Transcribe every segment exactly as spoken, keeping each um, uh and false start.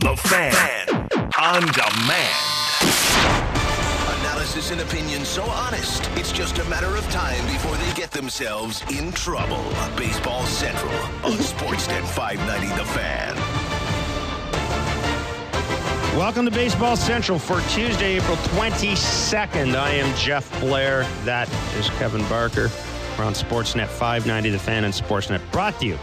The Fan on demand. Analysis and opinion so honest, it's just a matter of time before they get themselves in trouble. Baseball Central on Sportsnet five ninety The Fan. Welcome to Baseball Central for Tuesday, April twenty-second. I am Jeff Blair. That is Kevin Barker. We're on Sportsnet five ninety The Fan and Sportsnet. Brought to you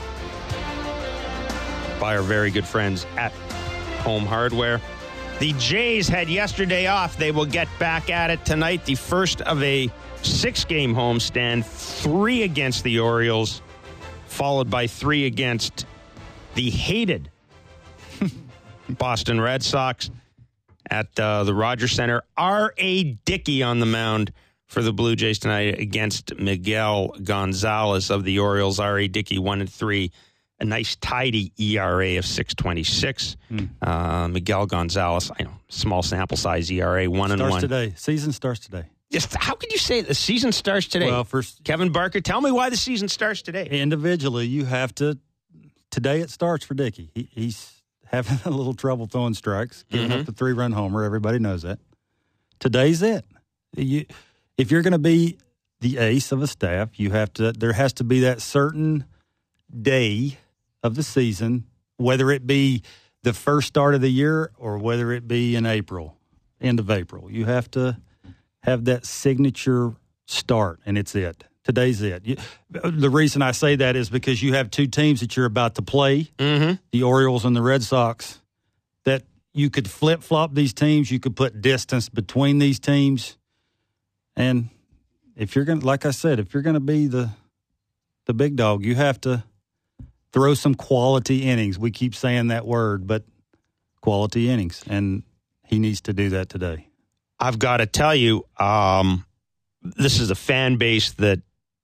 by our very good friends at Home Hardware. The Jays had yesterday off. They will get back at it tonight. The first of a six-game homestand, three against the Orioles, followed by three against the hated Boston Red Sox at uh, the Rogers Center. R A. Dickey on the mound for the Blue Jays tonight against Miguel Gonzalez of the Orioles. R A. Dickey, one and three. A nice, tidy E R A of six twenty-six. Mm. Uh, Miguel Gonzalez, I know, small sample size E R A, one starts and one. Today. Season starts today. Just how could you say the season starts today? Well, first, Kevin Barker, tell me why the season starts today. Individually, you have to. Today it starts for Dickey. He, he's having a little trouble throwing strikes, giving mm-hmm. up the three-run homer. Everybody knows that. Today's it. You, if you're going to be the ace of a staff, you have to. There has to be that certain day of the season, whether it be the first start of the year or whether it be in April, end of April. You have to have that signature start, and it's it. Today's it. You, the reason I say that is because you have two teams that you're about to play, mm-hmm. the Orioles and the Red Sox, that you could flip-flop these teams. You could put distance between these teams. And if you're going to, like I said, if you're going to be the the big dog, you have to throw some quality innings. We keep saying that word, but quality innings. And he needs to do that today. I've got to tell you, um, this is a fan base that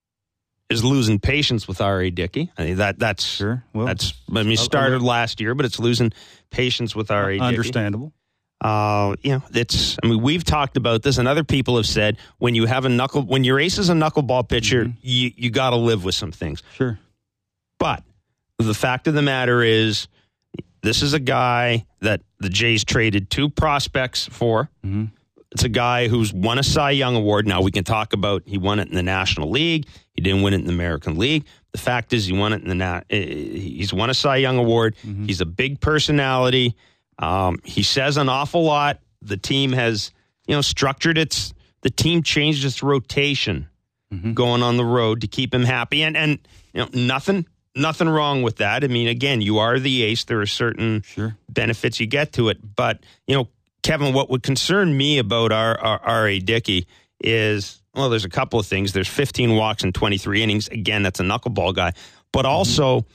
is losing patience with R A. Dickey. I mean, that that's sure. Well, that's. I mean, started last year, but it's losing patience with R A. Dickey. Understandable. Uh, you know, it's. I mean, we've talked about this, and other people have said when you have a knuckle, when your ace is a knuckleball pitcher, mm-hmm. you you got to live with some things. Sure. But the fact of the matter is, this is a guy that the Jays traded two prospects for. Mm-hmm. It's a guy who's won a Cy Young Award. Now, we can talk about he won it in the National League. He didn't win it in the American League. The fact is he won it in the Na- he's won a Cy Young Award. Mm-hmm. He's a big personality. Um, he says an awful lot. The team has, you know, structured its, the team changed its rotation mm-hmm. going on the road to keep him happy. And, and you know, nothing, nothing wrong with that. I mean, again, you are the ace. There are certain sure. benefits you get to it. But, you know, Kevin, what would concern me about our, our R A. Dickey is, well, there's a couple of things. There's fifteen walks in twenty-three innings. Again, that's a knuckleball guy. But also,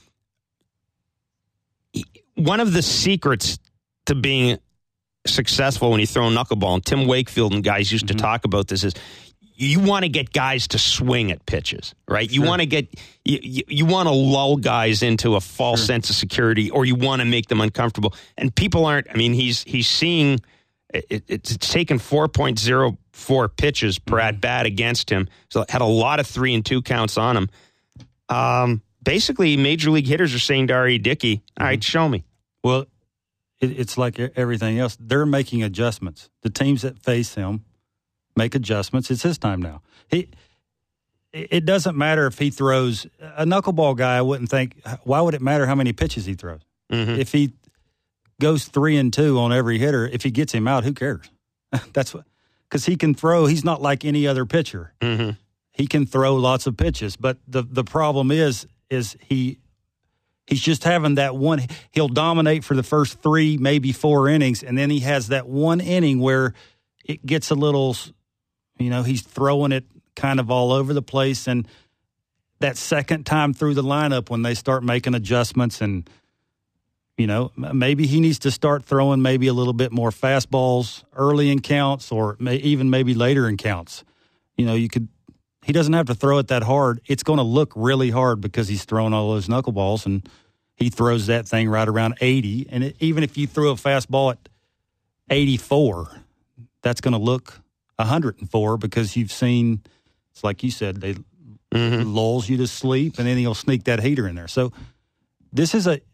mm-hmm. one of the secrets to being successful when you throw a knuckleball, and Tim Wakefield and guys used mm-hmm. to talk about this, is you want to get guys to swing at pitches, right? You sure. want to get you, you, you want to lull guys into a false sure. sense of security, or you want to make them uncomfortable. And people aren't. I mean, he's he's seeing. It, it's, it's taken four point oh four pitches per at bat against him. So had a lot of three and two counts on him. Um, basically, major league hitters are saying to R A. Dickey, all right, show me. Well, it, it's like everything else. They're making adjustments. The teams that face him make adjustments. It's his time now. He. It doesn't matter if he throws a knuckleball guy. I wouldn't think. Why would it matter how many pitches he throws? Mm-hmm. If he goes three and two on every hitter, if he gets him out, who cares? That's what, because he can throw. He's not like any other pitcher. Mm-hmm. He can throw lots of pitches, but the the problem is is he he's just having that one. He'll dominate for the first three, maybe four innings, and then he has that one inning where it gets a little, you know, he's throwing it kind of all over the place, and that second time through the lineup when they start making adjustments and. You know, maybe he needs to start throwing maybe a little bit more fastballs early in counts, or may, even maybe later in counts. You know, you could. He doesn't have to throw it that hard. It's going to look really hard because he's throwing all those knuckleballs, and he throws that thing right around eighty. And it, even if you threw a fastball at eighty-four, that's going to look one hundred four because you've seen. It's like you said, they mm-hmm. lulls you to sleep, and then he'll sneak that heater in there. So this is a.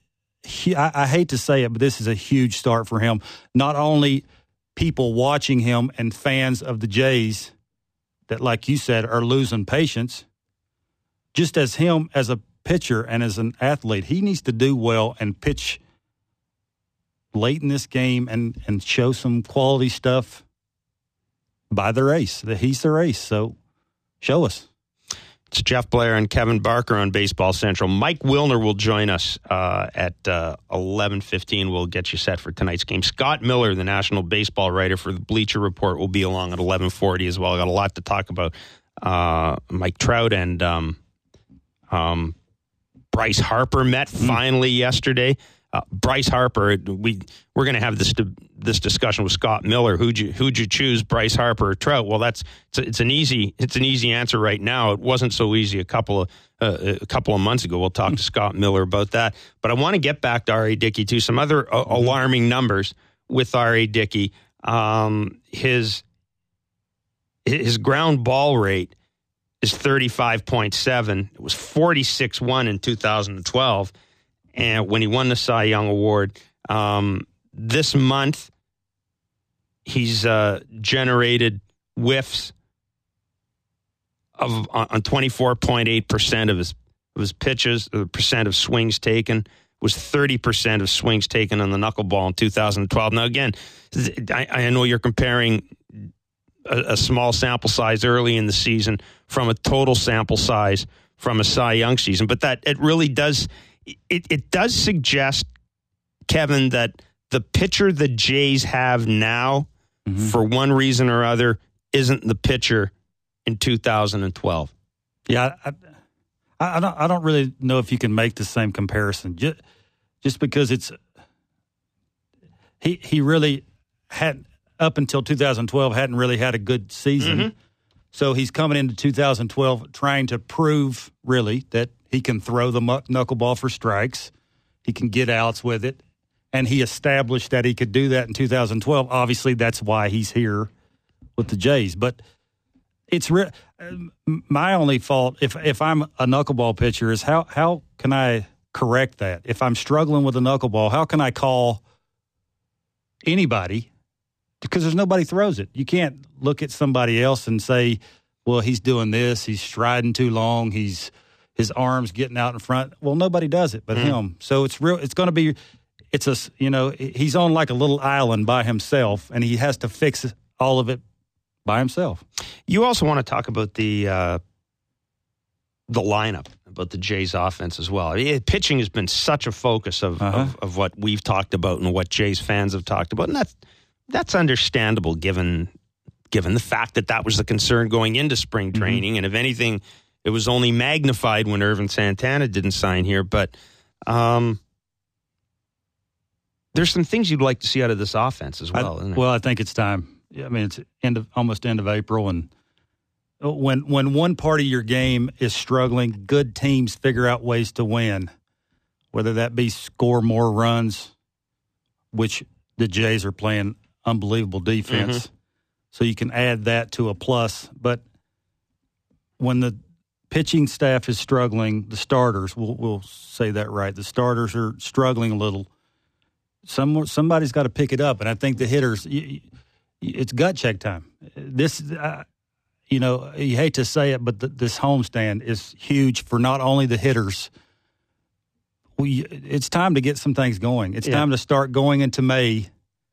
I, I hate to say it, but this is a huge start for him. Not only people watching him and fans of the Jays that, like you said, are losing patience, just as him as a pitcher and as an athlete, he needs to do well and pitch late in this game and, and show some quality stuff by their ace. That he's their ace, so show us. It's Jeff Blair and Kevin Barker on Baseball Central. Mike Wilner will join us uh, at uh, eleven fifteen. We'll get you set for tonight's game. Scott Miller, the national baseball writer for the Bleacher Report, will be along at eleven forty as well. I got a lot to talk about. Uh, Mike Trout and um, um, Bryce Harper met finally mm. yesterday. Uh, Bryce Harper, we we're going to have this this discussion with Scott Miller. Who'd you who'd you choose, Bryce Harper or Trout? Well, that's it's, a, it's an easy it's an easy answer right now. It wasn't so easy a couple of uh, a couple of months ago. We'll talk to Scott Miller about that. But I want to get back to R A. Dickey too. Some other uh, alarming numbers with R A. Dickey. Um, his his ground ball rate is thirty-five point seven. It was forty-six point one in two thousand twelve. And when he won the Cy Young Award, um, this month, he's uh, generated whiffs of on twenty-four point eight percent of his of his pitches. The percent of swings taken was thirty percent of swings taken on the knuckleball in two thousand twelve. Now, again, I, I know you're comparing a, a small sample size early in the season from a total sample size from a Cy Young season, but that it really does. It, it does suggest, Kevin, that the pitcher the Jays have now, mm-hmm. for one reason or other, isn't the pitcher in two thousand twelve. Yeah, I, I, don't, I don't really know if you can make the same comparison. Just, just because it's he he really had up until two thousand twelve hadn't really had a good season. Mm-hmm. So he's coming into two thousand twelve trying to prove really that he can throw the knuckleball for strikes. He can get outs with it. And he established that he could do that in two thousand twelve. Obviously, that's why he's here with the Jays. But it's re- my only fault, if if I'm a knuckleball pitcher, is how, how can I correct that? If I'm struggling with a knuckleball, how can I call anybody? Because there's nobody throws it. You can't look at somebody else and say, well, he's doing this, he's striding too long, he's his arms getting out in front. Well, nobody does it but mm-hmm. him. So it's real. It's going to be, it's a, you know, he's on like a little island by himself, and he has to fix all of it by himself. You also want to talk about the uh, the lineup, about the Jays offense as well. It, pitching has been such a focus of, uh-huh. of, of what we've talked about and what Jays fans have talked about, and that's that's understandable given given the fact that that was the concern going into spring training, mm-hmm. and if anything, it was only magnified when Irvin Santana didn't sign here. But um, there's some things you'd like to see out of this offense as well. I, isn't well, I think it's time. I mean, it's end of almost end of April, and when when one part of your game is struggling, good teams figure out ways to win, whether that be score more runs, which the Jays are playing unbelievable defense, mm-hmm. so you can add that to a plus. But when the pitching staff is struggling, the starters, we'll, we'll say that right, the starters are struggling a little. Some somebody's got to pick it up, and I think the hitters. You, it's gut check time. This, uh, you know, you hate to say it, but the, this homestand is huge for not only the hitters. We, it's time to get some things going. It's yeah. time to start going into May,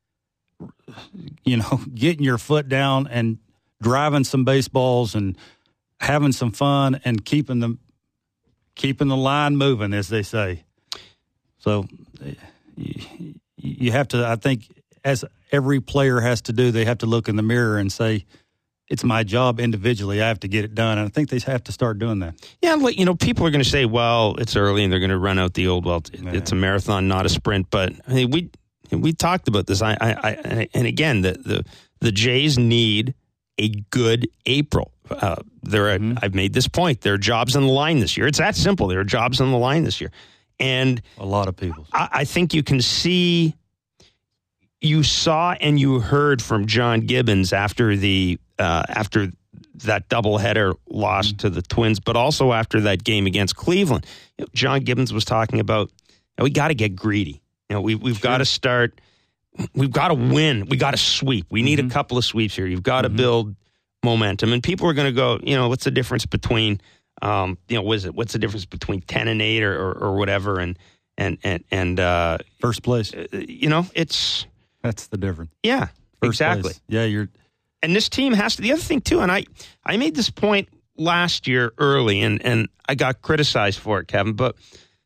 you know, getting your foot down and driving some baseballs and having some fun and keeping them, keeping the line moving, as they say. So you, you have to, I think, as every player has to do, they have to look in the mirror and say, it's my job individually. I have to get it done. And I think they have to start doing that. Yeah, like, you know, people are going to say, well, it's early and they're going to run out the old, well, it's a marathon, not a sprint. But I mean, we we talked about this. I, I, I and again, the, the the Jays need a good April. Uh, there, are, mm-hmm. I've made this point. There are jobs on the line this year. It's that simple. There are jobs on the line this year, and a lot of people. I, I think you can see. You saw and you heard from John Gibbons after the uh, after that doubleheader loss mm-hmm. to the Twins, but also after that game against Cleveland. You know, John Gibbons was talking about And we got to get greedy. You know, we, we've Sure. got to start. We've got to win. We got to sweep. We need Mm-hmm. a couple of sweeps here. You've got to Mm-hmm. build momentum, and people are going to go. You know, what's the difference between, um, you know, what is it? What's the difference between ten and eight or, or, or whatever? And and and and uh, First place. you know, it's That's the difference. yeah, First exactly. place. Yeah, you're. And this team has to. The other thing too, and I I made this point last year early, and and I got criticized for it, Kevin, but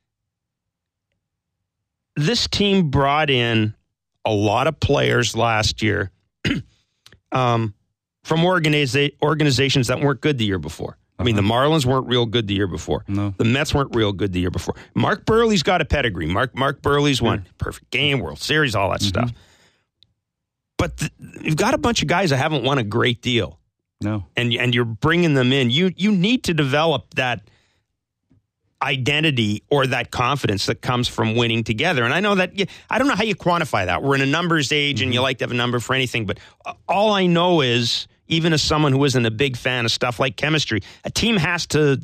this team brought in a lot of players last year um, from organiza- organizations that weren't good the year before. I mean, the Marlins weren't real good the year before. No. The Mets weren't real good the year before. Mark Burley's got a pedigree. Mark Mark Burley's won perfect game, World Series, all that stuff. But th- you've got a bunch of guys that haven't won a great deal, No. and and you're bringing them in. You you need to develop that identity or that confidence that comes from winning together. And I know that I don't know how you quantify that. We're in a numbers age, and you like to have a number for anything. But all I know is, even as someone who isn't a big fan of stuff like chemistry, a team has to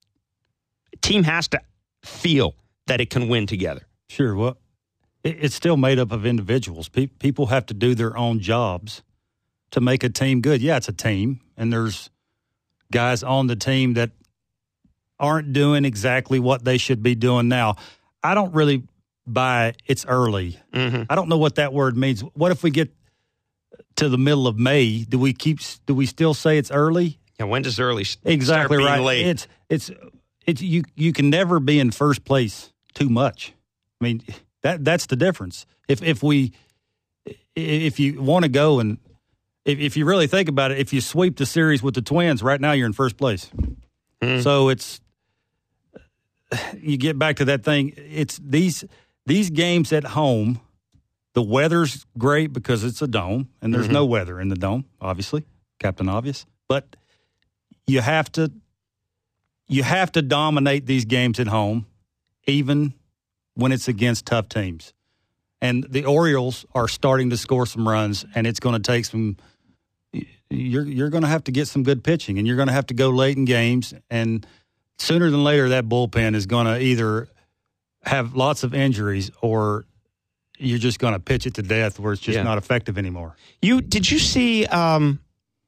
a team has to feel that it can win together. Sure. Well, it, it's still made up of individuals. Pe- people have to do their own jobs to make a team good. Yeah, it's a team, and there's guys on the team that aren't doing exactly what they should be doing now. I don't really buy it's early. Mm-hmm. I don't know what that word means. What if we get to the middle of May? Do we keep? Do we still say it's early? Yeah, when does early s- Exactly start being right. late? It's it's it's you you can never be in first place too much. I mean that that's the difference. If if we if you want to go and if if you really think about it, if you sweep the series with the Twins right now, you're in first place. Mm. So it's you get back to that thing. It's these these games at home. The weather's great because it's a dome, and there's Mm-hmm. no weather in the dome, obviously, Captain Obvious. But you have to you have to dominate these games at home, even when it's against tough teams. And the Orioles are starting to score some runs, and it's going to take some. You're you're going to have to get some good pitching, and you're going to have to go late in games, and sooner than later, that bullpen is going to either have lots of injuries or you're just going to pitch it to death where it's just Yeah. not effective anymore. You did you see um,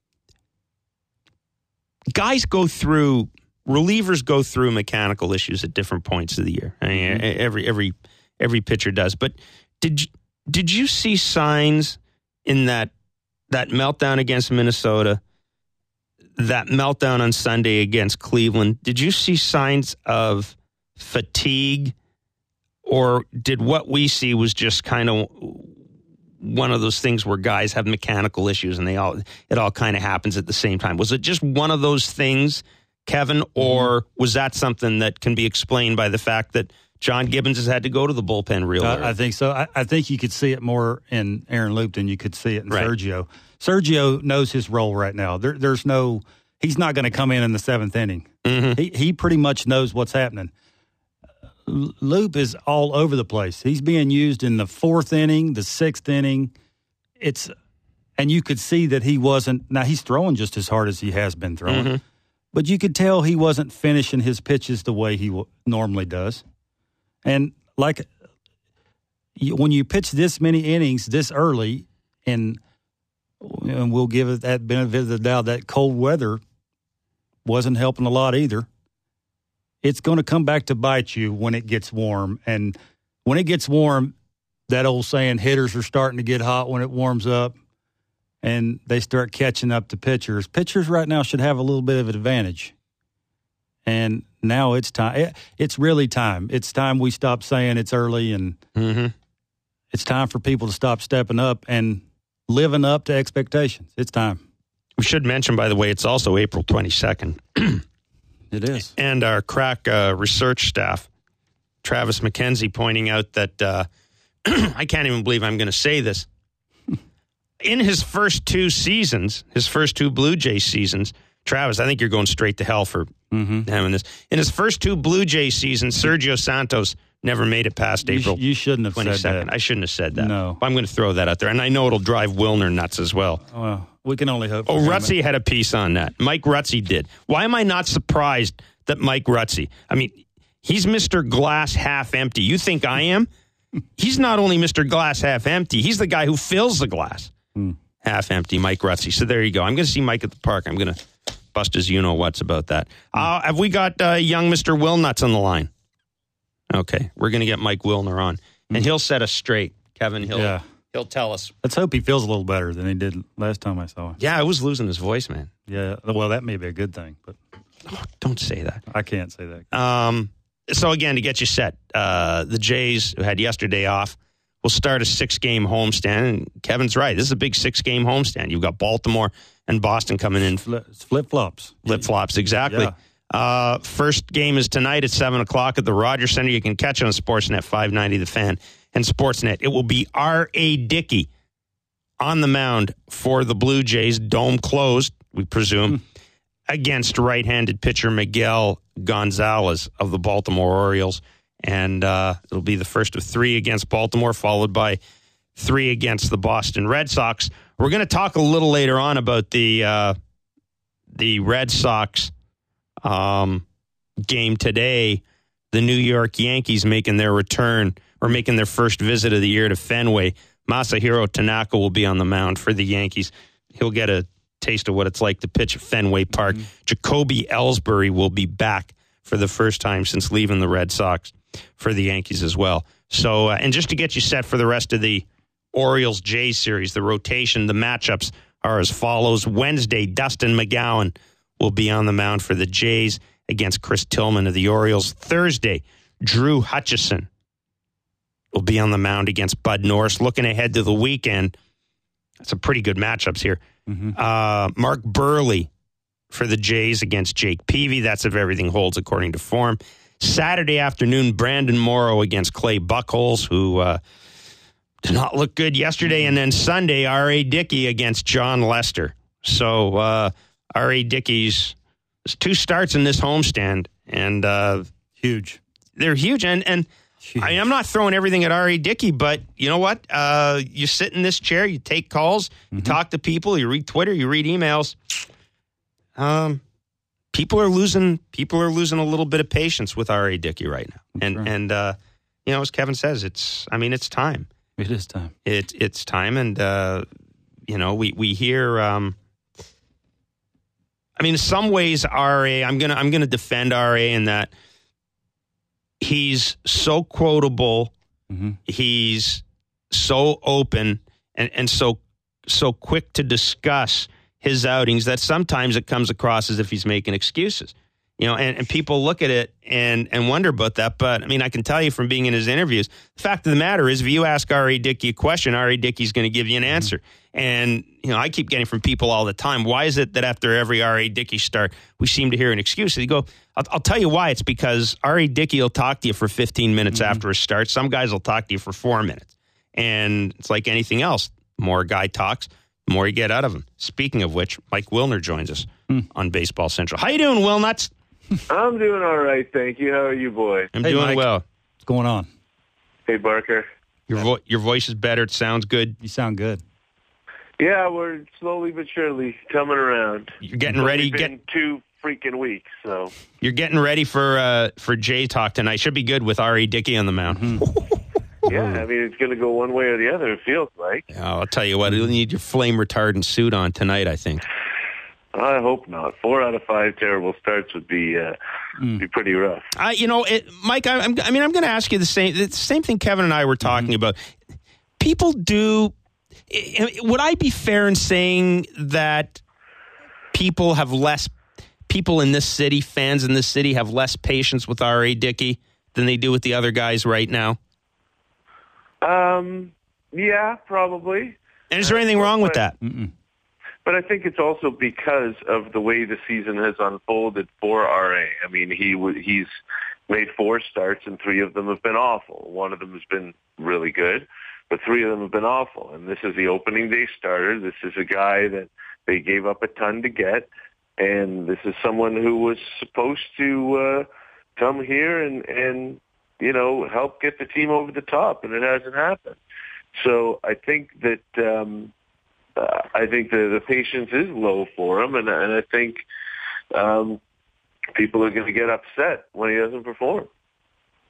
guys go through relievers go through mechanical issues at different points of the year. I mean, Mm-hmm. every every every pitcher does. But did you, did you see signs in that that meltdown against Minnesota, that meltdown on Sunday against Cleveland? Did you see signs of fatigue? Or did what we see was just kind of one of those things where guys have mechanical issues and they all it all kind of happens at the same time? Was it just one of those things, Kevin, or was that something that can be explained by the fact that John Gibbons has had to go to the bullpen real early? I, I think so. I, I think you could see it more in Aaron Loup than you could see it in Right. Sergio. Sergio knows his role right now. There, there's no he's not going to come in in the seventh inning. Mm-hmm. He he pretty much knows what's happening. Loup is all over the place. He's being used in the fourth inning, the sixth inning. It's and you could see that he wasn't. Now he's throwing just as hard as he has been throwing, Mm-hmm. but you could tell he wasn't finishing his pitches the way he w- normally does. And like you, when you pitch this many innings this early, and and we'll give it that benefit of the doubt, that cold weather wasn't helping a lot either. It's going to come back to bite you when it gets warm. And when it gets warm, that old saying, hitters are starting to get hot when it warms up, and they start catching up to pitchers. Pitchers right now should have a little bit of an advantage. And now it's time. It, it's really time. It's time we stop saying it's early, and Mm-hmm. it's time for people to stop stepping up and living up to expectations. It's time. We should mention, by the way, it's also April twenty-second. It is. And our crack uh, research staff, Travis McKenzie, pointing out that uh, I can't even believe I'm going to say this. In his first two seasons, his first two Blue Jays seasons, Travis, I think you're going straight to hell for Mm-hmm. having this. In his first two Blue Jays seasons, Sergio Santos never made it past You, sh- April you shouldn't have said twenty-second. that. I shouldn't have said that. No. But I'm going to throw that out there. And I know it'll drive Wilner nuts as well. Well, we can only hope. for Oh, him. Rutsey had a piece on that. Mike Rutsey did. Why am I not surprised that Mike Rutsey? I mean, He's Mister Glass half empty. You think I am? He's not only Mister Glass half empty, he's the guy who fills the glass mm. half empty, Mike Rutsey. So there you go. I'm going to see Mike at the park. I'm going to bust his you-know-whats about that. Uh, have we got uh, young Mister Wilnuts on the line? Okay, we're going to get Mike Wilner on, and he'll set us straight. Kevin, he'll, yeah. he'll tell us. Let's hope he feels a little better than he did last time I saw him. Yeah, I was losing his voice, man. Yeah, well, that may be a good thing, but oh, don't say that. I can't say that. Um. So, again, to get you set, uh, the Jays, who had yesterday off, will start a six-game homestand. And Kevin's right. This is a big six-game homestand. You've got Baltimore and Boston coming in. It's flip-flops. Flip-flops, exactly. Yeah. Uh, first game is tonight at seven o'clock at the Rogers Center. You can catch it on Sportsnet five ninety, The Fan, and Sportsnet. It will be R A. Dickey on the mound for the Blue Jays, dome closed, we presume, mm. against right-handed pitcher Miguel Gonzalez of the Baltimore Orioles. And uh, it'll be the first of three against Baltimore, followed by three against the Boston Red Sox. We're going to talk a little later on about the uh, the Red Sox um, game today. The New York Yankees making their return, or making their first visit of the year to Fenway. Masahiro Tanaka will be on the mound for the Yankees. He'll get a taste of what it's like to pitch at Fenway Park. Mm-hmm. Jacoby Ellsbury will be back for the first time since leaving the Red Sox for the Yankees as well. So, uh, and just to get you set for the rest of the Orioles-Jays series, the rotation, the matchups are as follows. Wednesday, Dustin McGowan will be on the mound for the Jays against Chris Tillman of the Orioles. Thursday, Drew Hutchison will be on the mound against Bud Norris. Looking ahead to the weekend, that's some pretty good matchups here. Mm-hmm. Uh, Mark Burley for the Jays against Jake Peavy. That's if everything holds according to form. Saturday afternoon, Brandon Morrow against Clay Buchholz, who uh, did not look good yesterday. And then Sunday, R A. Dickey against John Lester. So uh, R A. Dickey's there's two starts in this homestand. And uh, huge. They're huge. And, and I mean, I'm not throwing everything at R A. Dickey, but you know what? Uh, you sit in this chair, you take calls, mm-hmm. you talk to people, you read Twitter, you read emails. Um, people are losing. People are losing a little bit of patience with R A. Dickey right now, That's and right. and uh, you know, as Kevin says, it's. I mean, it's time. It is time. It it's time, and uh, you know, we we hear. Um, I mean, in some ways, R A. I'm gonna I'm gonna defend R A. in that he's so quotable, mm-hmm. he's so open, and and so so quick to discuss his outings that sometimes it comes across as if he's making excuses, you know, and, and people look at it and, and wonder about that. But I mean, I can tell you from being in his interviews, the fact of the matter is if you ask R A. Dickey a question, R A. Dickey's going to give you an answer. Mm-hmm. And, you know, I keep getting from people all the time, why is it that after every R A. Dickey start, we seem to hear an excuse? And you go, I'll, I'll tell you why. It's because R A. Dickey will talk to you for fifteen minutes mm-hmm. after a start. Some guys will talk to you for four minutes. And it's like anything else. The more a guy talks, the more you get out of him. Speaking of which, Mike Wilner joins us hmm. on Baseball Central. How you doing, Wilnuts? I'm doing all right, thank you. How are you, boys? I'm hey, doing Mike. well. What's going on? Hey, Barker. Your vo- your voice is better. It sounds good. You sound good. Yeah, we're slowly but surely coming around. You're getting it's ready. Been get two freaking weeks, so you're getting ready for uh, for Jay Talk tonight. Should be good with R A. Dickey on the mound. Mm-hmm. Yeah, I mean, it's going to go one way or the other, it feels like. Oh, I'll tell you what, you'll need your flame retardant suit on tonight, I think. I hope not. Four out of five terrible starts would be uh, mm. be pretty rough. I, you know, it, Mike, I, I'm, I mean, I'm going to ask you the same, the same thing Kevin and I were talking mm-hmm. about. People do, would I be fair in saying that people have less, people in this city, fans in this city, have less patience with R A. Dickey than they do with the other guys right now? Um, yeah, probably. And is there anything wrong with but, that? Mm-mm. But I think it's also because of the way the season has unfolded for R A. I mean, he w- he's made four starts, and three of them have been awful. One of them has been really good, but three of them have been awful. And this is the opening day starter. This is a guy that they gave up a ton to get, and this is someone who was supposed to uh, come here and, and you know, help get the team over the top, and it hasn't happened. So I think that um, uh, I think the, the patience is low for him, and, and I think um, people are going to get upset when he doesn't perform.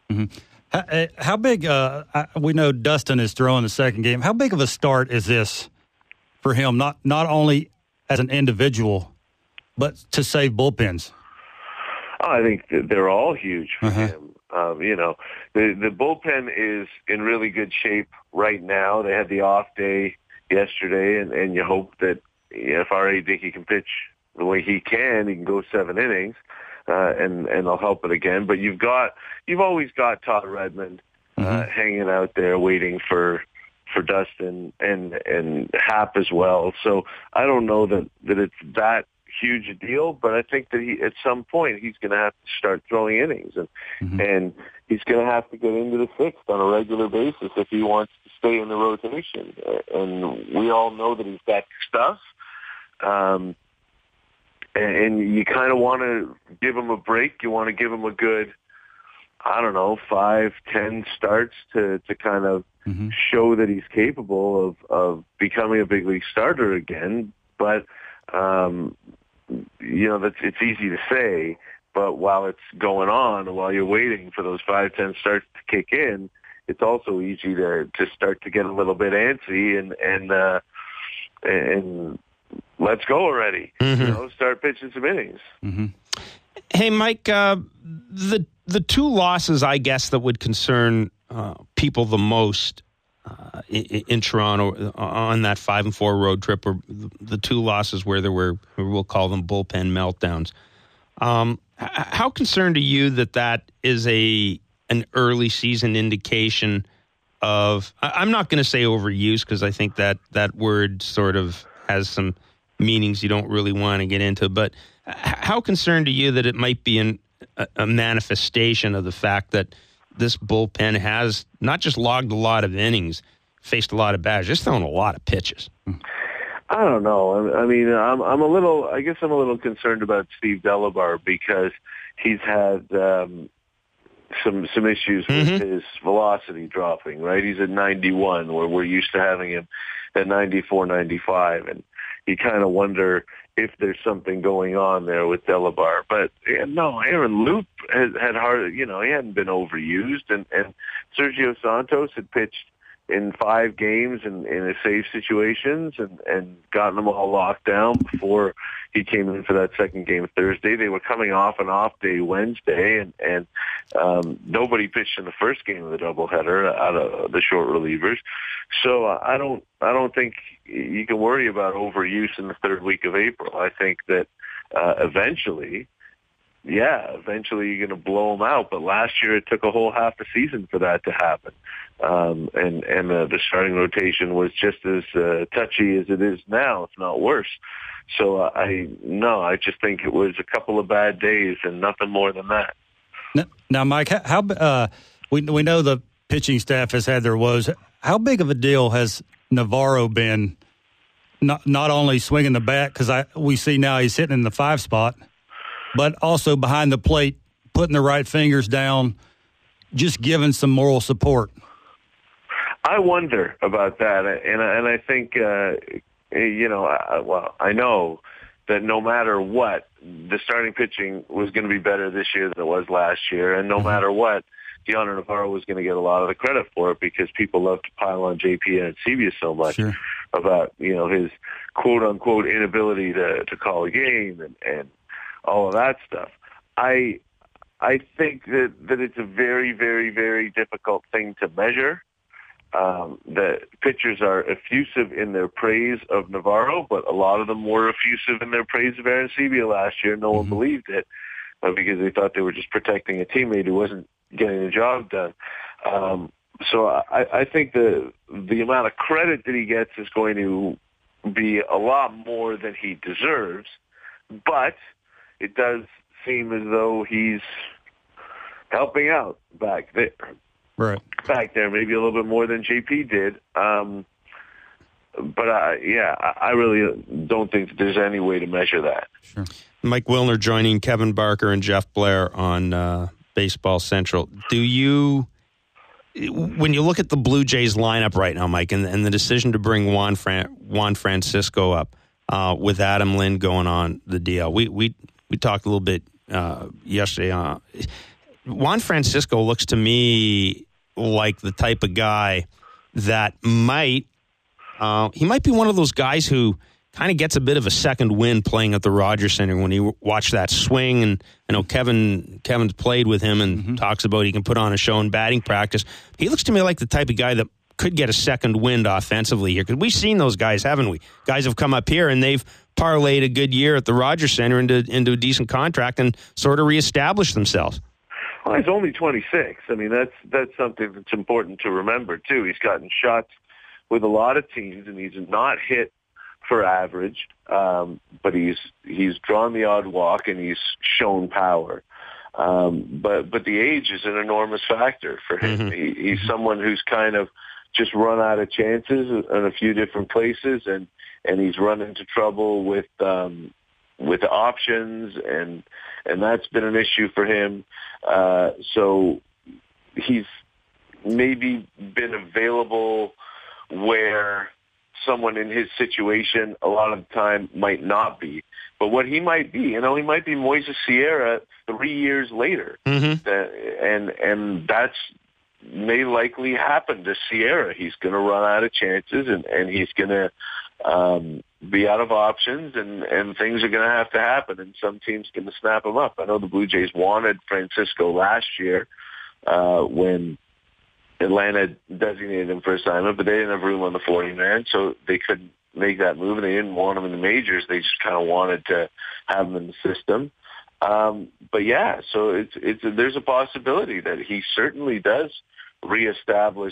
Mm-hmm. How, how big, uh, we know Dustin is throwing the second game. How big of a start is this for him, not not only as an individual, but to save bullpens? Oh, I think they're all huge for uh-huh. him. Um, you know, the, the bullpen is in really good shape right now. They had the off day yesterday, and, and you hope that you know, if R A. Dickey can pitch the way he can, he can go seven innings. Uh, and and they'll help it again. But you've got you've always got Todd Redmond uh, mm-hmm. hanging out there waiting for for Dustin and and Happ as well. So I don't know that, that it's that huge a deal, but I think that he at some point he's going to have to start throwing innings, and mm-hmm. and he's going to have to get into the sixth on a regular basis if he wants to stay in the rotation. And we all know that he's got stuff. Um, And you kind of want to give him a break. You want to give him a good, I don't know, five, ten starts to, to kind of mm-hmm. show that he's capable of, of becoming a big league starter again. But, um, you know, that's, it's easy to say. But while it's going on, and while you're waiting for those five, ten starts to kick in, it's also easy to, to start to get a little bit antsy and, and, uh, and, let's go already. Mm-hmm. You know, start pitching some innings. Mm-hmm. Hey, Mike, uh, the the two losses, I guess, that would concern uh, people the most uh, in, in Toronto on that five and four road trip were the two losses where there were, we'll call them bullpen meltdowns. Um, how concerned are you that that is a an early season indication of? I'm not going to say overuse because I think that that word sort of has some meanings you don't really want to get into, but how concerned are you that it might be an, a, a manifestation of the fact that this bullpen has not just logged a lot of innings, faced a lot of batters, just thrown a lot of pitches? I don't know. I mean, I'm, I'm a little, I guess I'm a little concerned about Steve Delabar because he's had um, some some issues with mm-hmm. his velocity dropping, right? He's at ninety-one, where we're used to having him at ninety-four, ninety-five, and you kind of wonder if there's something going on there with Delabar. But yeah, no, Aaron Loup had, had hard, you know, he hadn't been overused, and, and Sergio Santos had pitched in five games in, in safe situations and, and gotten them all locked down before he came in for that second game Thursday. They were coming off an off day Wednesday, and, and um, nobody pitched in the first game of the doubleheader out of the short relievers. So uh, I don't, I don't think you can worry about overuse in the third week of April. I think that uh, eventually, yeah, eventually you're going to blow them out. But last year it took a whole half a season for that to happen. Um, and and uh, the starting rotation was just as uh, touchy as it is now, if not worse. So uh, I no, I just think it was a couple of bad days and nothing more than that. Now, now Mike, how uh, we we know the pitching staff has had their woes. How big of a deal has Navarro been? Not not only swinging the bat, because I we see now he's hitting in the five spot, but also behind the plate, putting the right fingers down, just giving some moral support. I wonder about that, and and I think uh, you know, I, well, I know that no matter what, the starting pitching was going to be better this year than it was last year, and no mm-hmm. matter what, Dioner Navarro was going to get a lot of the credit for it because people love to pile on J P and Ancibia so much sure. about you know his quote unquote inability to to call a game and and all of that stuff. I I think that that it's a very very very difficult thing to measure. Um, the pitchers are effusive in their praise of Navarro, but a lot of them were effusive in their praise of Ancibia last year. No mm-hmm. one believed it uh, because they thought they were just protecting a teammate who wasn't getting the job done. Um, so I, I think the the amount of credit that he gets is going to be a lot more than he deserves, but it does seem as though he's helping out back there. Right. Back there, maybe a little bit more than J P did. Um, but, uh, yeah, I really don't think that there's any way to measure that. Sure. Mike Wilner joining Kevin Barker and Jeff Blair on uh, Baseball Central. Do you, when you look at the Blue Jays lineup right now, Mike, and, and the decision to bring Juan, Fran, Juan Francisco up uh, with Adam Lind going on the D L, we we, we talked a little bit uh, yesterday. Uh, Juan Francisco looks to me like the type of guy that might, uh, he might be one of those guys who kind of gets a bit of a second wind playing at the Rogers Center when you watch that swing. And I know Kevin Kevin's played with him and mm-hmm. talks about he can put on a show in batting practice. He looks to me like the type of guy that could get a second wind offensively here, because we've seen those guys, haven't we? Guys have come up here and they've parlayed a good year at the Rogers Center into into a decent contract and sort of reestablished themselves. Well, he's only twenty-six. I mean, that's that's something that's important to remember too. He's gotten shots with a lot of teams, and he's not hit for average, um, but he's he's drawn the odd walk and he's shown power. Um, but but the age is an enormous factor for him. Mm-hmm. He, he's someone who's kind of just run out of chances in a few different places, and, and he's run into trouble with um, with options, and and that's been an issue for him. Uh, so he's maybe been available where someone in his situation a lot of the time might not be. But what he might be, you know, he might be Moises Sierra three years later. Mm-hmm. That, and and that's may likely happen to Sierra. He's going to run out of chances, and, and he's going to um, be out of options, and, and things are going to have to happen, and some teams going to snap him up. I know the Blue Jays wanted Francisco last year uh, when Atlanta designated him for assignment, but they didn't have room on the forty-man, so they couldn't make that move, and they didn't want him in the majors. They just kind of wanted to have him in the system. Um, but yeah, so it's it's a, there's a possibility that he certainly does reestablish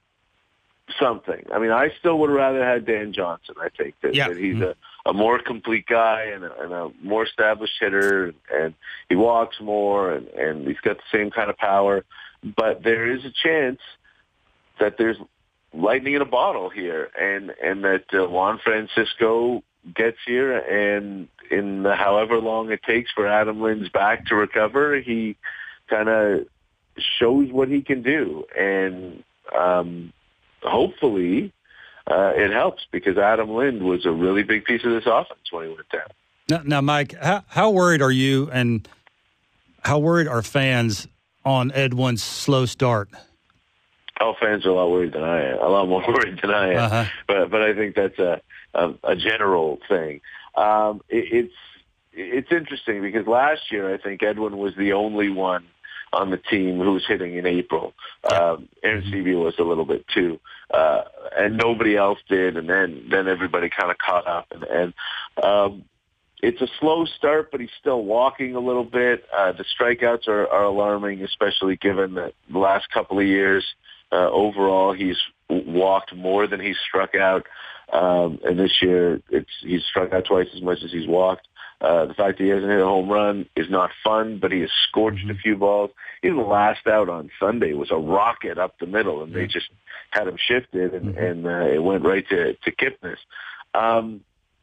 something. I mean, I still would have rather had Dan Johnson. I think that, yeah. that he's a, a more complete guy and a, and a more established hitter, and he walks more, and, and he's got the same kind of power. But there is a chance that there's lightning in a bottle here, and and that uh, Juan Francisco gets here, and in the however long it takes for Adam Lynn's back to recover, he kind of shows what he can do, and um, hopefully uh, it helps, because Adam Lynn was a really big piece of this offense when he went down. Now, now Mike, how, how worried are you, and how worried are fans on Edwin's slow start? All fans are a lot worried than I am, a lot more worried than I am. Uh-huh. But but I think that's a a, a general thing. Um, it, it's it's interesting because last year I think Edwin was the only one on the team who was hitting in April. Um, Aaron Sevilla was a little bit too, uh, and nobody else did. And then then everybody kind of caught up, and, and um, it's a slow start, but he's still walking a little bit. Uh, the strikeouts are, are alarming, especially given that the last couple of years, uh, overall, he's walked more than he's struck out. Um, and this year, it's he's struck out twice as much as he's walked. Uh, the fact that he hasn't hit a home run is not fun, but he has scorched mm-hmm. a few balls. His last out on Sunday was a rocket up the middle, and they just had him shifted, and, mm-hmm. and uh, it went right to, to Kipnis. Um,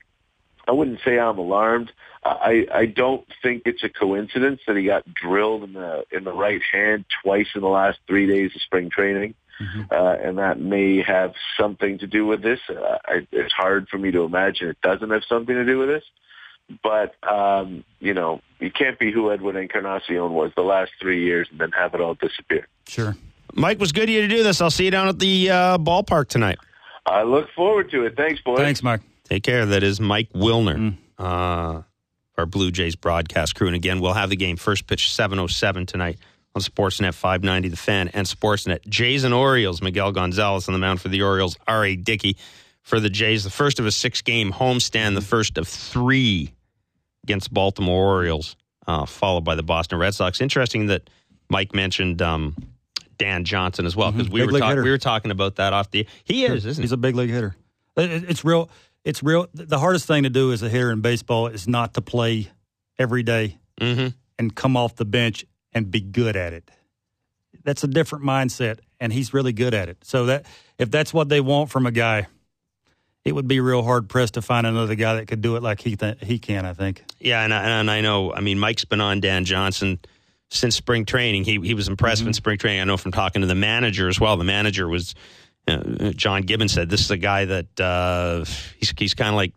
I wouldn't say I'm alarmed. I, I don't think it's a coincidence that he got drilled in the in the right hand twice in the last three days of spring training, mm-hmm. uh, and that may have something to do with this. Uh, I, it's hard for me to imagine it doesn't have something to do with this. But, um, you know, you can't be who Edwin Encarnacion was the last three years and then have it all disappear. Sure. Mike, was good of you to do this. I'll see you down at the uh, ballpark tonight. I look forward to it. Thanks, boys. Thanks, Mike. Take care. That is Mike Wilner, mm. uh, our Blue Jays broadcast crew. And again, we'll have the game first pitch seven oh seven tonight on Sportsnet five ninety The Fan and Sportsnet. Jays and Orioles, Miguel Gonzalez on the mound for the Orioles, R A. Dickey for the Jays. The first of a six-game homestand, the first of three against Baltimore Orioles, uh, followed by the Boston Red Sox. Interesting that Mike mentioned um, Dan Johnson as well, because mm-hmm. we, were talk- we were talking about that off the... He is, isn't he? He's a big league hitter. It, it's real... It's real. The hardest thing to do as a hitter in baseball is not to play every day mm-hmm. and come off the bench and be good at it. That's a different mindset, and he's really good at it. So that if that's what they want from a guy, it would be real hard pressed to find another guy that could do it like he th- he can, I think. Yeah, and I, and I know. I mean, Mike's been on Dan Johnson since spring training. He he was impressed mm-hmm. in spring training. I know from talking to the manager as well. The manager was. Uh, John Gibbons said this is a guy that uh, he's he's kind of like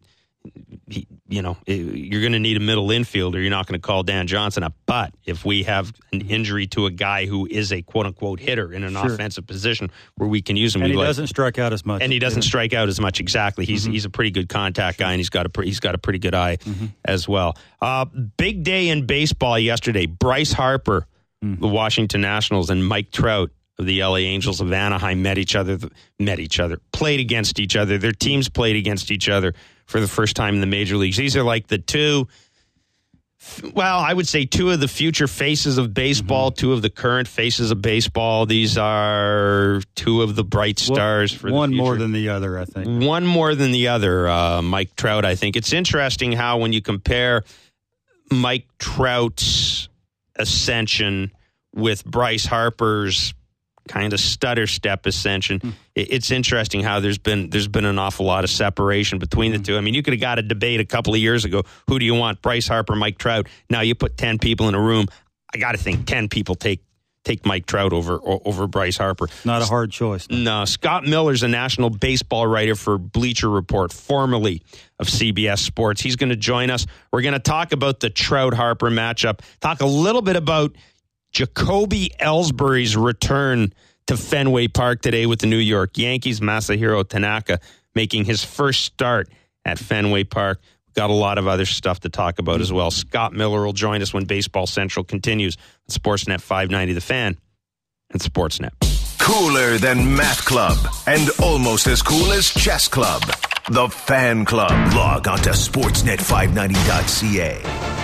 he, you know, you're going to need a middle infielder. You're not going to call Dan Johnson up. But if we have an injury to a guy who is a quote-unquote hitter in an sure. offensive position where we can use him. And he like, doesn't strike out as much. And he doesn't yeah. strike out as much, exactly. He's mm-hmm. he's a pretty good contact guy, and he's got a, he's got a pretty good eye mm-hmm. as well. Uh, big day in baseball yesterday. Bryce Harper, mm-hmm. the Washington Nationals, and Mike Trout of the L A Angels of Anaheim met each other, met each other, played against each other. Their teams played against each other for the first time in the major leagues. These are like the two, well, I would say two of the future faces of baseball, mm-hmm. two of the current faces of baseball. These are two of the bright stars well, for the one future. more than the other, I think. One more than the other, uh, Mike Trout, I think. It's interesting how when you compare Mike Trout's ascension with Bryce Harper's kind of stutter step ascension. Mm. It's interesting how there's been there's been an awful lot of separation between the two. I mean, you could have got a debate a couple of years ago. Who do you want, Bryce Harper, Mike Trout? Now you put ten people in a room. I got to think ten people take take Mike Trout over over Bryce Harper. Not a hard choice. No. no, Scott Miller's a national baseball writer for Bleacher Report, formerly of C B S Sports. He's going to join us. We're going to talk about the Trout-Harper matchup, talk a little bit about Jacoby Ellsbury's return to Fenway Park today with the New York Yankees. Masahiro Tanaka making his first start at Fenway Park. We've got a lot of other stuff to talk about as well. Scott Miller will join us when Baseball Central continues on Sportsnet five ninety The Fan and Sportsnet. Cooler than Math Club and almost as cool as Chess Club. The Fan Club. Log on to sportsnet five ninety dot c a.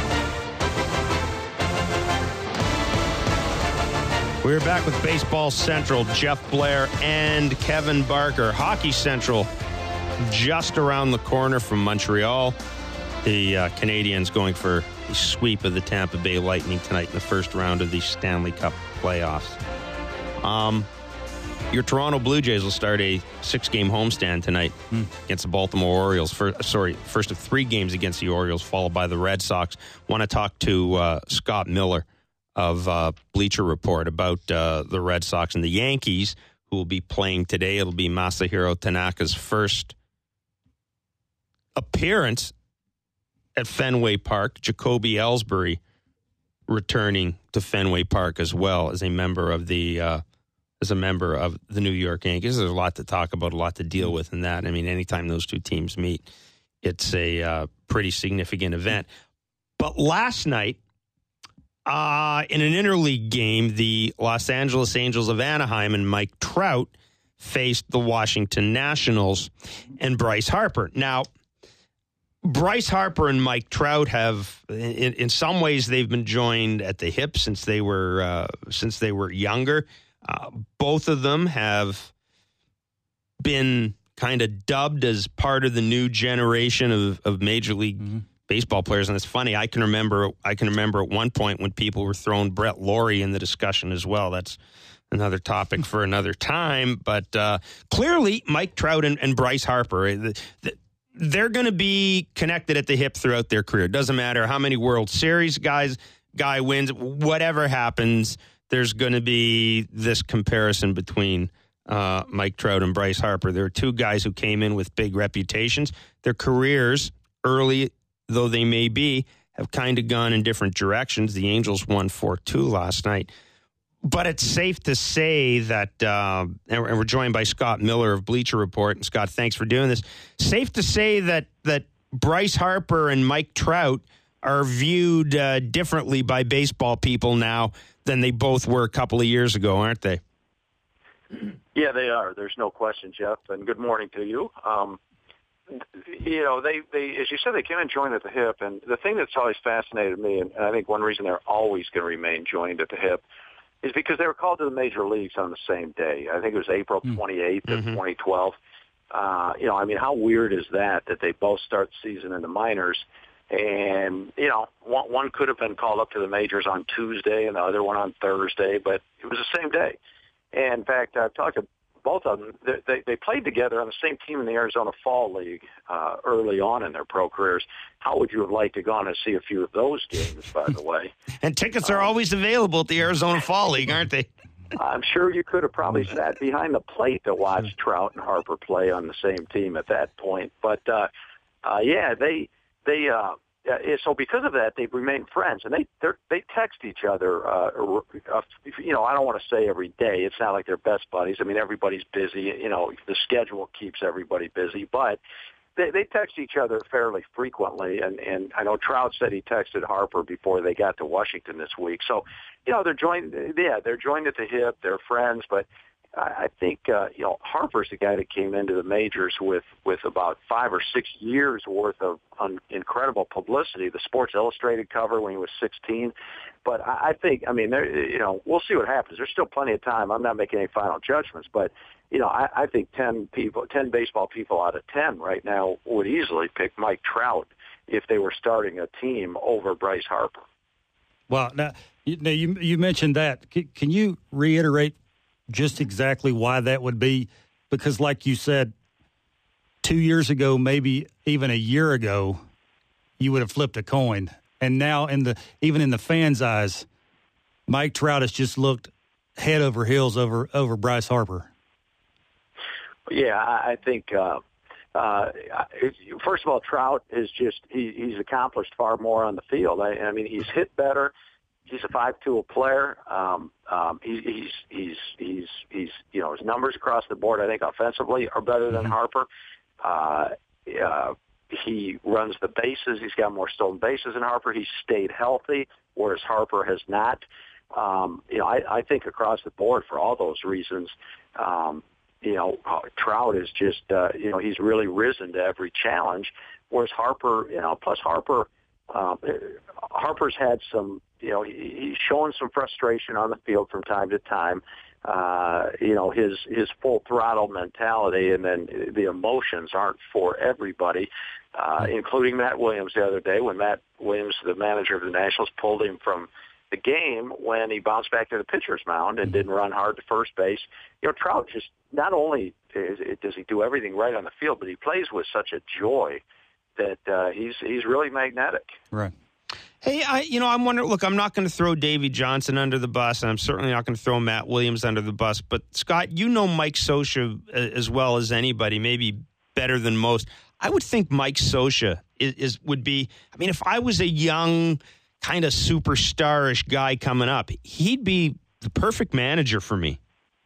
We're back with Baseball Central, Jeff Blair and Kevin Barker. Hockey Central just around the corner from Montreal. The uh, Canadiens going for a sweep of the Tampa Bay Lightning tonight in the first round of the Stanley Cup playoffs. Um, your Toronto Blue Jays will start a six-game homestand tonight hmm. against the Baltimore Orioles. For, sorry, first of three games against the Orioles, followed by the Red Sox. Want to talk to uh, Scott Miller of uh, Bleacher Report about uh, the Red Sox and the Yankees, who will be playing today. It'll be Masahiro Tanaka's first appearance at Fenway Park. Jacoby Ellsbury returning to Fenway Park as well as a member of the uh, as a member of the New York Yankees. There's a lot to talk about, a lot to deal with in that. I mean, anytime those two teams meet, it's a uh, pretty significant event. But last night, Uh, in an interleague game, the Los Angeles Angels of Anaheim and Mike Trout faced the Washington Nationals and Bryce Harper. Now, Bryce Harper and Mike Trout have, in, in some ways, they've been joined at the hip since they were uh, since they were younger. Uh, both of them have been kind of dubbed as part of the new generation of, of Major League mm-hmm. baseball players, and it's funny. I can remember. I can remember at one point when people were throwing Brett Laurie in the discussion as well. That's another topic for another time. But uh, clearly, Mike Trout and, and Bryce Harper, the, the, they're going to be connected at the hip throughout their career. It doesn't matter how many World Series guys guy wins. Whatever happens, there's going to be this comparison between uh, Mike Trout and Bryce Harper. There are two guys who came in with big reputations. Their careers early though they may be, have kind of gone in different directions. The Angels won four two last night. But it's safe to say that, uh, and we're joined by Scott Miller of Bleacher Report. And Scott, thanks for doing this. Safe to say that that Bryce Harper and Mike Trout are viewed uh, differently by baseball people now than they both were a couple of years ago, aren't they? Yeah, they are. There's no question, Jeff. And good morning to you. Um, You know, they, they, as you said, they came in joined at the hip. And the thing that's always fascinated me, and I think one reason they're always going to remain joined at the hip, is because they were called to the major leagues on the same day. I think it was April twenty-eighth mm-hmm. of twenty twelve. Uh, you know, I mean, how weird is that, that they both start the season in the minors? And, you know, one, one could have been called up to the majors on Tuesday and the other one on Thursday, but it was the same day. And, in fact, I've talked to both of them. They, they played together on the same team in the Arizona Fall League uh, early on in their pro careers. How would you have liked to go on and see a few of those games, by the way? And tickets are um, always available at the Arizona Fall League, aren't they? I'm sure you could have probably sat behind the plate to watch Trout and Harper play on the same team at that point. But, uh, Uh, yeah, they they uh, so because of that, they've remained friends, and they they text each other. Uh, you know, I don't want to say every day. It's not like they're best buddies. I mean, everybody's busy. You know, the schedule keeps everybody busy, but they, they text each other fairly frequently. And and I know Trout said he texted Harper before they got to Washington this week. So, you know, they're joined. Yeah, they're joined at the hip. They're friends, but I think uh, you know Harper's the guy that came into the majors with, with about five or six years worth of un- incredible publicity. The Sports Illustrated cover when he was sixteen, but I, I think I mean there you know we'll see what happens. There's still plenty of time. I'm not making any final judgments, but you know I, I think ten people, ten baseball people out of ten right now would easily pick Mike Trout if they were starting a team over Bryce Harper. Well, now you now you, you mentioned that. C- can you reiterate just exactly why that would be? Because like you said, two years ago, maybe even a year ago, you would have flipped a coin. And now in the even in the fans' eyes, Mike Trout has just looked head over heels over, over Bryce Harper. Yeah, I think, uh, uh, first of all, Trout is just, he, he's accomplished far more on the field. I, I mean, he's hit better. He's a five-tool player. Um, um, he, he's, he's, he's, he's, you know, his numbers across the board, I think, offensively are better than mm-hmm. Harper. Uh, uh, he runs the bases. He's got more stolen bases than Harper. He's stayed healthy, whereas Harper has not. Um, you know, I, I think across the board for all those reasons, um, you know, Trout is just, uh, you know, he's really risen to every challenge, whereas Harper, you know, plus Harper, um, Harper's had some, you know, he, he's showing some frustration on the field from time to time. Uh, you know, his, his full throttle mentality and then the emotions aren't for everybody, uh, including Matt Williams the other day when Matt Williams, the manager of the Nationals, pulled him from the game when he bounced back to the pitcher's mound and didn't run hard to first base. You know, Trout just not only is, does he do everything right on the field, but he plays with such a joy that uh, he's he's really magnetic. Right. Hey, I you know I'm wondering. Look, I'm not going to throw Davey Johnson under the bus, and I'm certainly not going to throw Matt Williams under the bus. But Scott, you know Mike Scioscia as well as anybody, maybe better than most. I would think Mike Scioscia is, is would be. I mean, if I was a young kind of superstarish guy coming up, he'd be the perfect manager for me.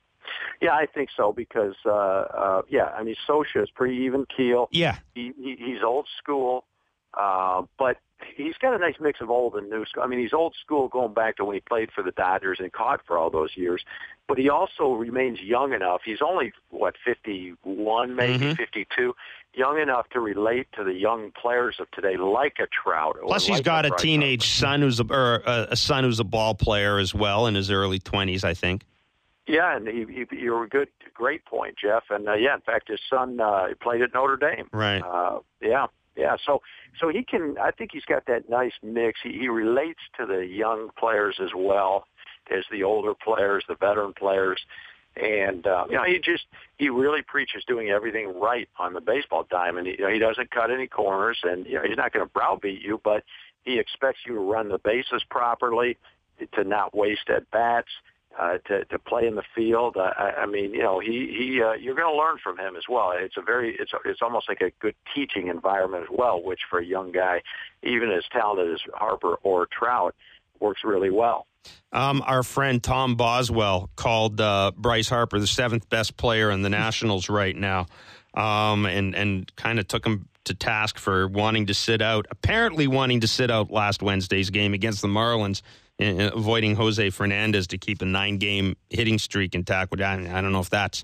Yeah, I think so because, uh, uh, yeah, I mean, Scioscia is pretty even keel. Yeah. He, he, he's old school, uh, but he's got a nice mix of old and new school. I mean, he's old school going back to when he played for the Dodgers and caught for all those years, but he also remains young enough. He's only, what, fifty-one, maybe mm-hmm. fifty-two, young enough to relate to the young players of today, like a Trout. Plus, he's like got a, a teenage son who's a, or a, a son who's a ball player as well in his early twenties, I think. Yeah, and he, he, you're a good, great point, Jeff. And uh, yeah, in fact, his son uh, played at Notre Dame. Right. Uh, yeah, yeah. So, so he can. I think he's got that nice mix. He, he relates to the young players as well as the older players, the veteran players, and uh, you know, he just he really preaches doing everything right on the baseball diamond. He, you know, he doesn't cut any corners, and you know, he's not going to browbeat you, but he expects you to run the bases properly, to not waste at bats. Uh, to, to play in the field, uh, I, I mean, you know, he he uh, you're going to learn from him as well. It's a very, it's a, it's almost like a good teaching environment as well, which for a young guy, even as talented as Harper or Trout, works really well. Um, our friend Tom Boswell called uh, Bryce Harper the seventh best player in the Nationals right now, um, and and kind of took him to task for wanting to sit out, apparently wanting to sit out last Wednesday's game against the Marlins, and avoiding Jose Fernandez to keep a nine-game hitting streak intact. I don't know if that's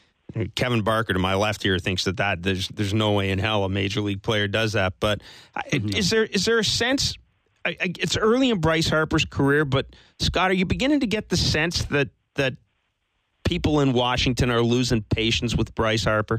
Kevin Barker to my left here thinks that, that there's there's no way in hell a major league player does that. But mm-hmm. is there is there a sense? I, I, it's early in Bryce Harper's career, but Scott, are you beginning to get the sense that that people in Washington are losing patience with Bryce Harper?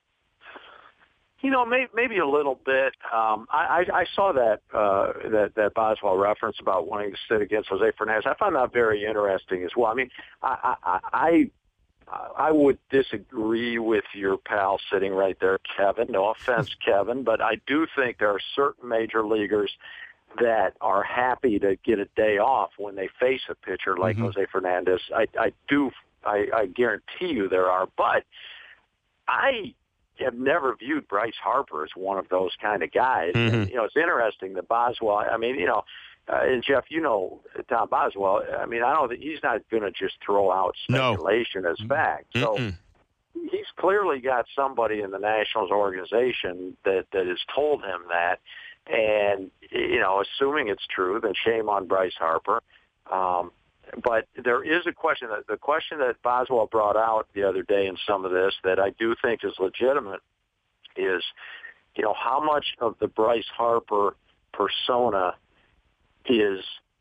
You know, maybe, maybe a little bit. Um, I, I, I saw that, uh, that that Boswell reference about wanting to sit against Jose Fernandez. I found that very interesting as well. I mean, I I, I, I would disagree with your pal sitting right there, Kevin. No offense, Kevin, but I do think there are certain major leaguers that are happy to get a day off when they face a pitcher like mm-hmm. Jose Fernandez. I, I do. I, I guarantee you there are, but I. have never viewed Bryce Harper as one of those kind of guys. Mm-hmm. And, you know, it's interesting that Boswell, I mean, you know, uh, and Jeff, you know, Tom Boswell, I mean, I don't think he's not going to just throw out speculation no. as fact. So Mm-mm. he's clearly got somebody in the Nationals organization that, that has told him that. And, you know, assuming it's true, then shame on Bryce Harper. Um, but there is a question, that the question that Boswell brought out the other day in some of this that I do think is legitimate is, you know, how much of the Bryce Harper persona is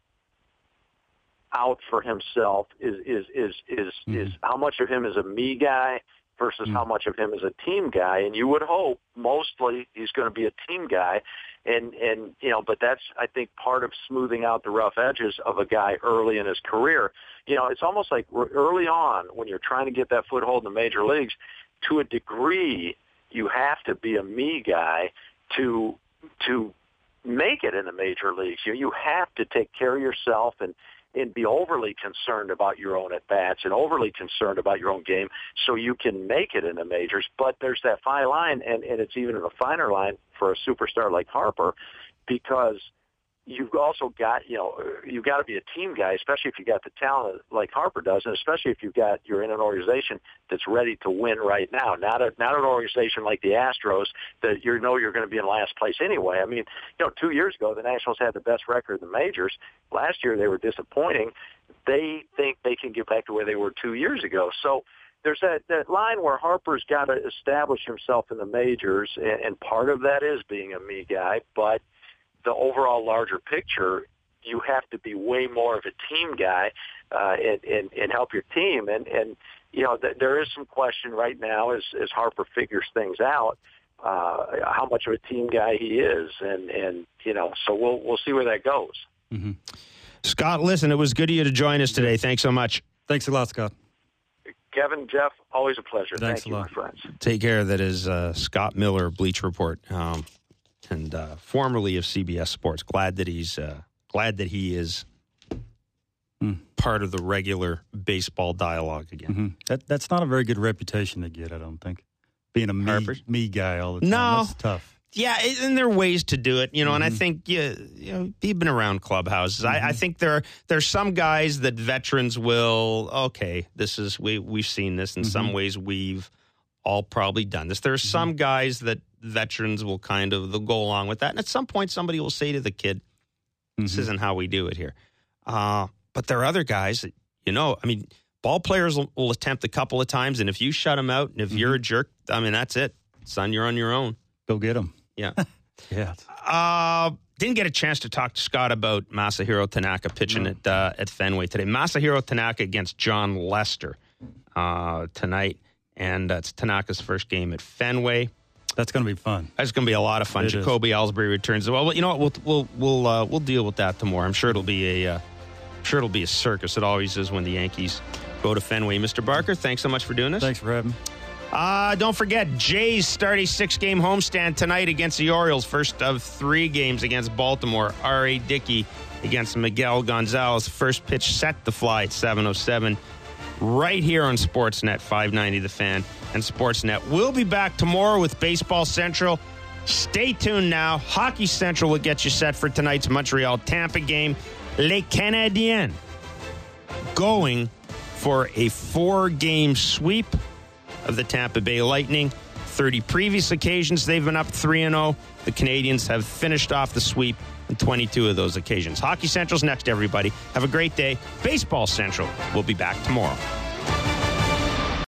out for himself, is, is, is, is, mm-hmm. is how much of him is a me guy versus mm-hmm. how much of him is a team guy. And you would hope mostly he's going to be a team guy. And, and, you know, but that's, I think, part of smoothing out the rough edges of a guy early in his career. You know, it's almost like early on when you're trying to get that foothold in the major leagues, to a degree, you have to be a me guy to, to make it in the major leagues. You, you have to take care of yourself and, and be overly concerned about your own at-bats and overly concerned about your own game so you can make it in the majors. But there's that fine line, and, and it's even a finer line for a superstar like Harper, because you've also got, you know, you've got to be a team guy, especially if you got the talent like Harper does, and especially if you've got, you're in an organization that's ready to win right now, not a, not an organization like the Astros that you know you're going to be in last place anyway. I mean, you know, two years ago, the Nationals had the best record in the majors. Last year, they were disappointing. They think they can get back to where they were two years ago. So there's that, that line where Harper's got to establish himself in the majors, and, and part of that is being a me guy, but the overall larger picture, you have to be way more of a team guy uh, and, and, and help your team. And, and you know, th- there is some question right now as, as Harper figures things out, uh, how much of a team guy he is. And, and you know, so we'll we'll see where that goes. Mm-hmm. Scott, listen, it was good of you to join us today. Thanks so much. Thanks a lot, Scott. Kevin, Jeff, always a pleasure. Thanks Thank a you, lot. my friends. Take care. That is uh, Scott Miller, Bleach Report. Um, and uh, formerly of C B S Sports. Glad that he's uh, glad that he is mm. part of the regular baseball dialogue again. Mm-hmm. That that's not a very good reputation to get, I don't think. Being a me, Harper's? me guy all the time. No. That's tough. Yeah, and there are ways to do it, you know. Mm-hmm. And I think you, you know, you've been around clubhouses. Mm-hmm. I, I think there are there's some guys that veterans will. Okay, this is we we've seen this in mm-hmm. some ways. We've all probably done this. There are mm-hmm. some guys that veterans will kind of they'll go along with that, and at some point somebody will say to the kid, "This mm-hmm. isn't how we do it here." Uh, but there are other guys that you know. I mean, ball players will, will attempt a couple of times, and if you shut them out, and if mm-hmm. you're a jerk, I mean that's it, son. You're on your own. Go get them. Yeah. yeah. Uh, didn't get a chance to talk to Scott about Masahiro Tanaka pitching no. at uh, at Fenway today. Masahiro Tanaka against John Lester uh, tonight, and that's Tanaka's first game at Fenway. That's going to be fun. That's going to be a lot of fun. It Jacoby is. Ellsbury returns. Well, you know what? We'll we'll we'll uh, we'll deal with that tomorrow. I'm sure it'll be a uh, I'm sure it'll be a circus. It always is when the Yankees go to Fenway. Mister Barker, thanks so much for doing this. Thanks for having me. Uh, don't forget, Jays start a six-game homestand tonight against the Orioles. First of three games against Baltimore. R A. Dickey against Miguel Gonzalez. First pitch set to fly at seven oh seven. Right here on Sportsnet five ninety The Fan and Sportsnet. We'll be back tomorrow with Baseball Central. Stay tuned now. Hockey Central will get you set for tonight's Montreal-Tampa game. Les Canadiens going for a four-game sweep of the Tampa Bay Lightning. thirty previous occasions they've been up three and oh. The Canadians have finished off the sweep on twenty-two of those occasions. Hockey Central's next, everybody. Have a great day. Baseball Central will be back tomorrow.